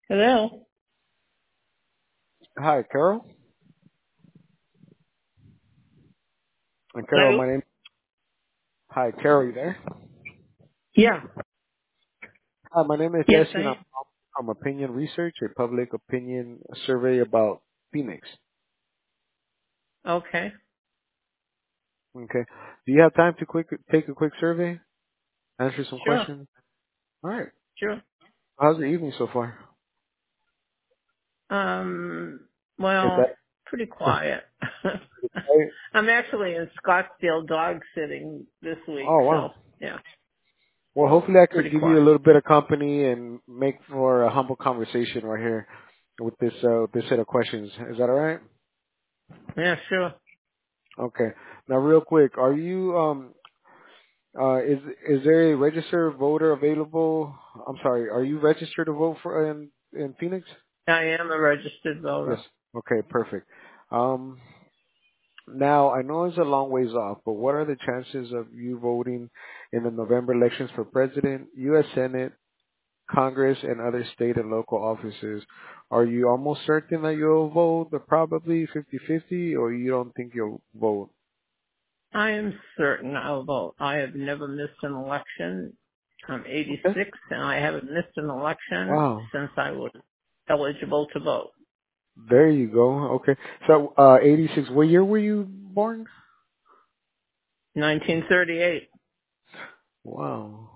Hello? Hi, Carol. And Carol, Hello? my name. Hi, Carol. You there? Yeah. Hi, my name is Yes, Jesse, I and I'm am. from Opinion Research, a public opinion survey about Phoenix. Okay. Okay. Do you have time to take a quick survey? Answer some Sure. questions. All right. Sure. How's your evening so far? Um, Is well, that pretty quiet. right? I'm actually in Scottsdale dog sitting this week, Oh wow. so yeah. Well, So hopefully I could pretty give you a quiet. little bit of company and make for a humble conversation right here with this set of questions. Is that all right? Yeah, sure. Okay. Now, real quick, are you is there a registered voter available? I'm sorry, are you registered to vote for in Phoenix? I am a registered Yes. voter. Okay, perfect. Um, Now I know it's a long ways off, but what are the chances of you voting in the November elections for president, U.S. Senate, Congress, and other state and local offices? Are you almost certain that you'll vote, but probably 50-50, or you don't think you'll vote? I am certain I'll vote. I have never missed an election. I'm Okay. 86 and I haven't missed an election Wow. since I was eligible to vote. There you go. Okay. So, 86. What year were you born? 1938. Wow.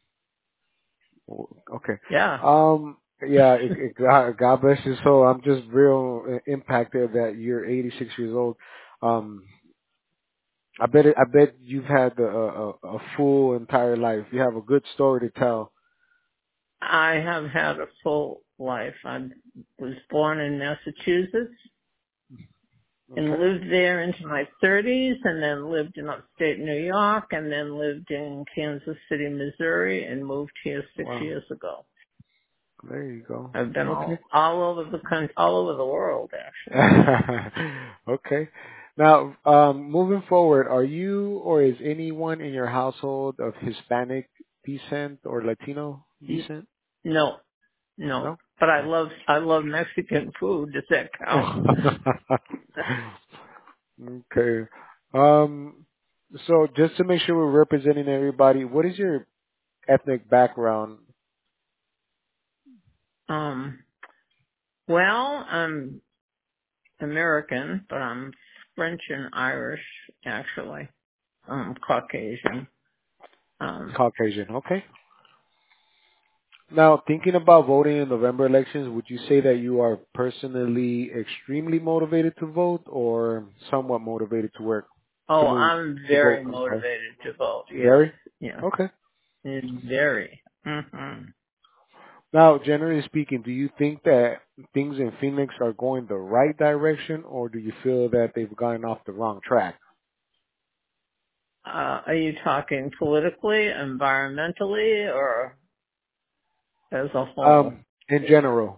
Okay. Yeah. Yeah, God bless you. So I'm just real impacted that you're 86 years old. Um, I bet you've had a full entire life. You have a good story to tell. I have had a full life. I was born in Massachusetts and Okay. lived there into my 30s and then lived in upstate New York and then lived in Kansas City, Missouri and moved here 6 Wow. years ago. There you go. I've been Okay. all over the country, all over the world actually. Okay. Now, moving forward, are you or is anyone in your household of Hispanic descent or Latino N- descent? No, no. No? But I love Mexican food. Does that count? Oh. Okay. Um, so just to make sure we're representing everybody, what is your ethnic background? um, well, I'm American, but I'm French and Irish actually. Caucasian. Um, Caucasian. Okay. Now, thinking about voting in November elections, would you say that you are personally extremely motivated to vote or somewhat motivated to work, to oh, move, I'm to vote? very I'm sorry. motivated to vote. Yes, Very? yes, Okay. very. Hmm. Now, generally speaking, do you think that things in Phoenix are going the right direction or do you feel that they've gone off the wrong track? Are you talking politically, environmentally, or as a whole? In general.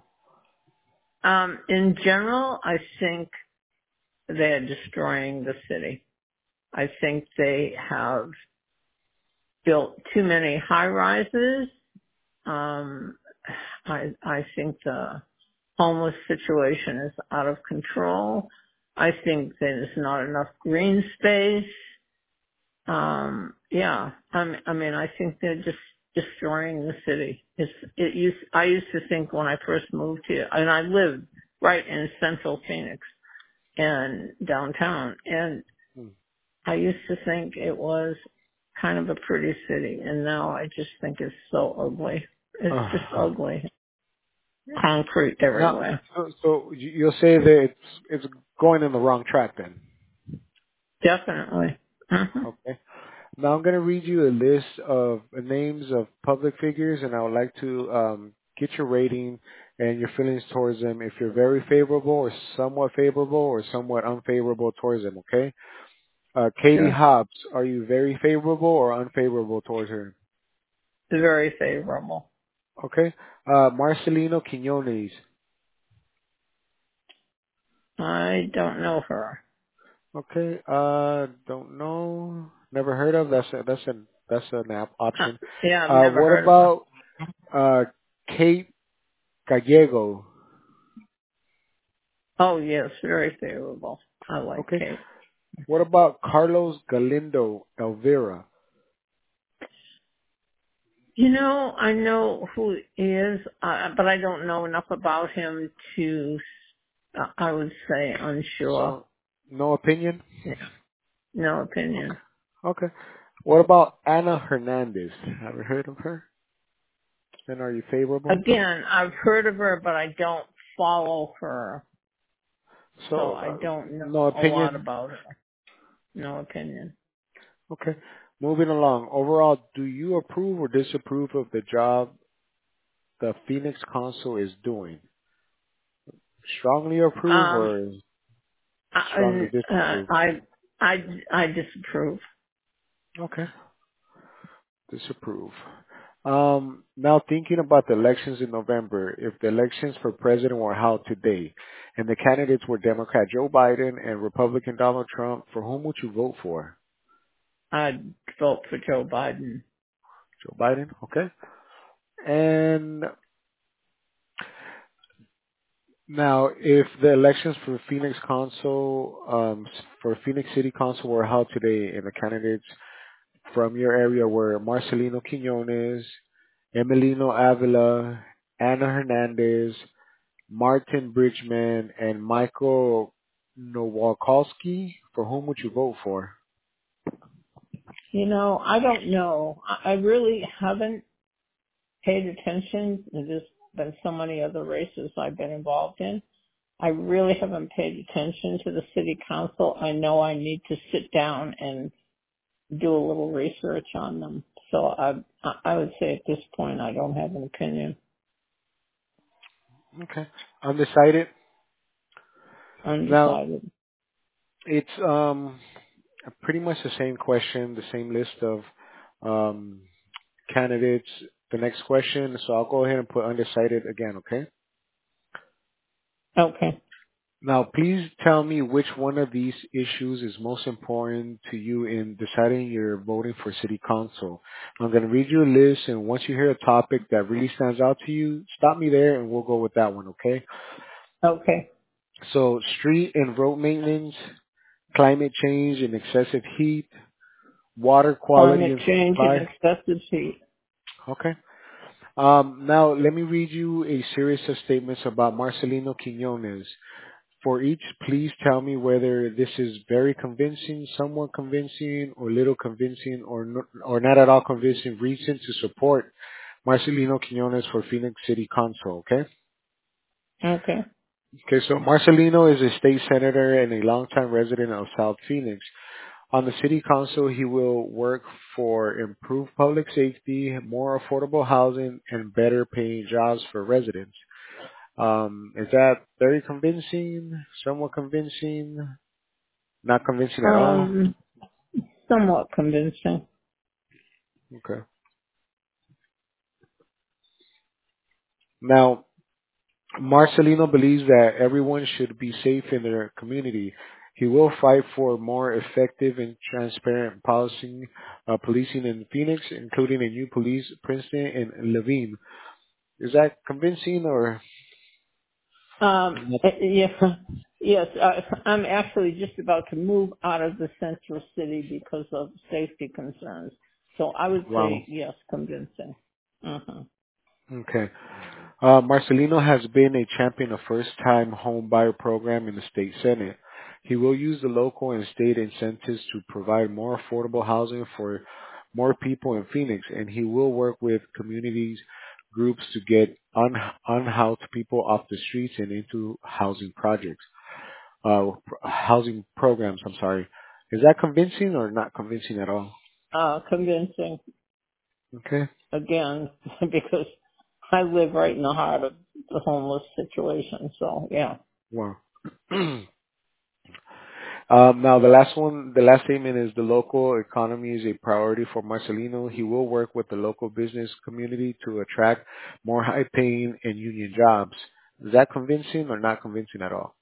In general, I think they're destroying the city. I think they have built too many high rises. Um, I think the homeless situation is out of control. I think there's not enough green space. I mean, I think they're just destroying the city. I used to think when I first moved here, and I lived right in central Phoenix and downtown, and Hmm. I used to think it was kind of a pretty city, and now I just think it's so ugly. It's just Uh, ugly. Concrete now, everywhere. so you'll say that it's going in the wrong track then. Definitely. Hmm. Okay. Now I'm going to read you a list of names of public figures, and I would like to get your rating and your feelings towards them. If you're very favorable, or somewhat unfavorable towards them. Okay. Katie Sure. Hobbs, are you very favorable or unfavorable towards her? Very favorable. Okay. Marcelino Quinones. I don't know her. Okay. Don't know. Never heard of. That's an option. Yeah, I've never What heard of her. about Kate? Gallego. Oh yes, very favorable. I like Okay. Kate. What about Carlos Galindo Elvira? You know, I know who he is, but I don't know enough about him to, I would say, unsure. So, no opinion? Yeah, no Okay. opinion. Okay. What about Ana Hernandez? Have you heard of her? And are you favorable? Again, I've heard of her, but I don't follow her, so So, I don't no know a lot opinion? about her. No opinion. Okay. Moving along. Overall, do you approve or disapprove of the job the Phoenix Council is doing? Strongly approve Um, or strongly I, disapprove? I, I, I disapprove. Okay. Disapprove. Now thinking about the elections in November, if the elections for president were held today and the candidates were Democrat Joe Biden and Republican Donald Trump, for whom would you vote for? I'd vote for Joe Biden. Joe Biden, okay. And now if the elections for Phoenix Council, for Phoenix City Council were held today and the candidates from your area were Marcelino Quinones, Emilino Avila, Ana Hernandez, Martin Bridgman, and Michael Nowakowski, for whom would you vote for? You know, I don't know. I really haven't paid attention. There's been so many other races I've been involved in. I really haven't paid attention to the city council. I know I need to sit down and do a little research on them. So I would say at this point I don't have an opinion. Okay. Undecided. Now, Undecided. it's pretty much the same question, the same list of um, candidates. The next question, so I'll go ahead and put undecided again, okay? Okay. Now, please tell me which one of these issues is most important to you in deciding you're voting for city council. I'm going to read you a list, and once you hear a topic that really stands out to you, stop me there and we'll go with that one, okay? Okay. So, street and road maintenance, climate change and excessive heat, water quality Climate and change and supply. excessive heat. Okay. Now, let me read you a series of statements about Marcelino Quinones. For each, please tell me whether this is very convincing, somewhat convincing, or little convincing, or not at all convincing reason to support Marcelino Quinones for Phoenix City Council, okay? Okay. Okay, so Marcelino is a state senator and a longtime resident of South Phoenix. On the city council, he will work for improved public safety, more affordable housing, and better paying jobs for residents. Is that very convincing, somewhat convincing, not convincing at all? Um, somewhat convincing. Okay. Now, Marcelino believes that everyone should be safe in their community. He will fight for more effective and transparent policing in Phoenix, including a new police precinct in Levine. Is that convincing or not? Yeah, yes, I'm actually just about to move out of the central city because of safety concerns. So I would Wow. say yes, convincing. Uh-huh. Okay. Marcelino has been a champion of first-time home buyer program in the state senate. He will use the local and state incentives to provide more affordable housing for more people in Phoenix, and he will work with communities groups to get unhoused people off the streets and into housing projects, housing programs. I'm sorry. Is that convincing or not convincing at all? Convincing Okay. again because I live right in the heart of the homeless situation. So yeah. Wow. Now, the last statement is the local economy is a priority for Marcelino. He will work with the local business community to attract more high-paying and union jobs. Is that convincing or not convincing at all?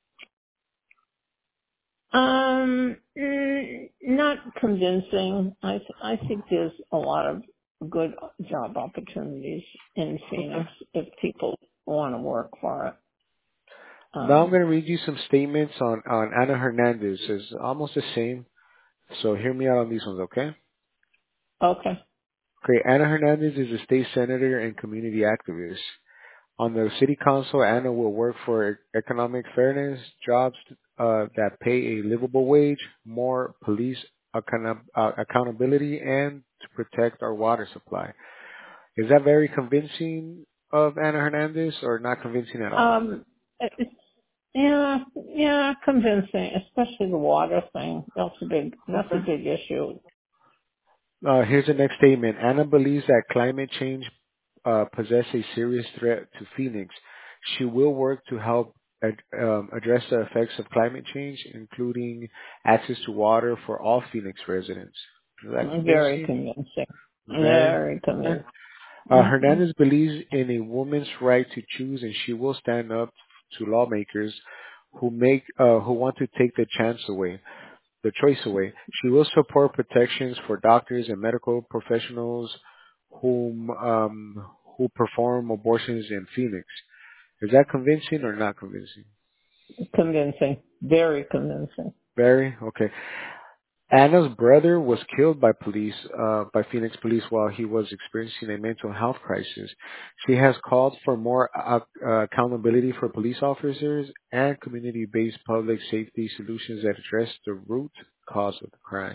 Not convincing. I think there's a lot of good job opportunities in Okay. Phoenix if people want to work for it. Now I'm going to read you some statements on Ana Hernandez. It's almost the same. So hear me out on these ones, okay? Okay. Okay, Ana Hernandez is a state senator and community activist. On the city council, Ana will work for economic fairness, jobs that pay a livable wage, more police accountability, and to protect our water supply. Is that very convincing of Ana Hernandez or not convincing at all? It's, yeah, convincing, especially the water thing. That's a Okay. big issue. Here's the next statement. Anna believes that climate change poses a serious threat to Phoenix. She will work to help address the effects of climate change, including access to water for all Phoenix residents. Is that Very convincing? convincing. Very. Very Okay. convincing. Hmm. Hernandez believes in a woman's right to choose, and she will stand up to lawmakers who want to take the choice away. She will support protections for doctors and medical professionals who perform abortions in Phoenix. Is that convincing or not convincing? Convincing. Very convincing. Very okay. Anna's brother was killed by Phoenix police while he was experiencing a mental health crisis. She has called for more accountability for police officers and community-based public safety solutions that address the root cause of the crime.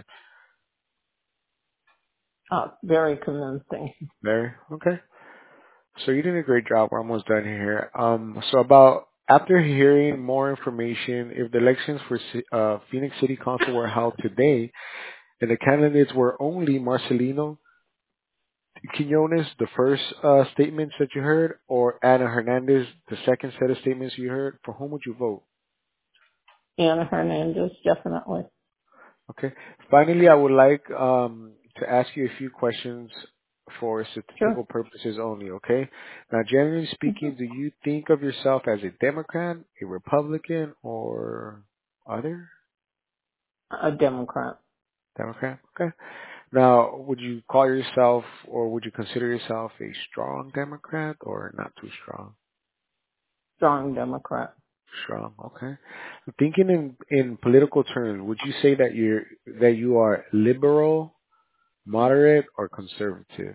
Very convincing. Very okay. So you did a great job. We're almost done here. So about after hearing more information, if the elections for Phoenix City Council were held today, and the candidates were only Marcelino Quinones, the first statements that you heard, or Ana Hernandez, the second set of statements you heard, for whom would you vote? Ana Hernandez, definitely. Okay. Finally, I would like to ask you a few questions for Sure. statistical purposes only, okay? Now, generally Hmm. speaking, do you think of yourself as a Democrat, a Republican, or other A Democrat. Democrat? Okay. Now, would you call yourself or would you consider yourself a strong Democrat or not too strong? Strong Democrat. Strong, okay. Thinking in political terms, would you say that you are liberal, moderate, or conservative?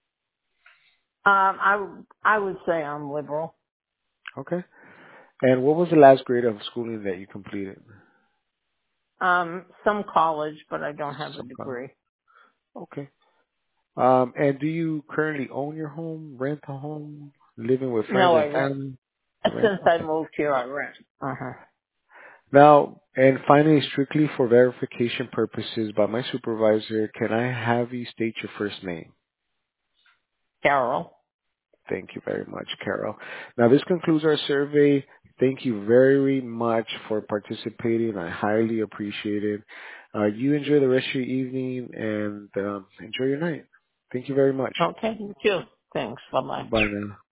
I would say I'm liberal. Okay. And what was the last grade of schooling that you completed? Some college, but I don't have a Some kind. degree. Okay. And do you currently own your home, rent a home, living with friends No, I and rent. family? Rent. Since I Okay. moved here, I rent. Now, and finally, strictly for verification purposes by my supervisor, can I have you state your first name? Carol. Thank you very much, Carol. Now, this concludes our survey. Thank you very much for participating. I highly appreciate it. You enjoy the rest of your evening and enjoy your night. Thank you very much. Okay, you too. Thanks. Bye bye. Bye now.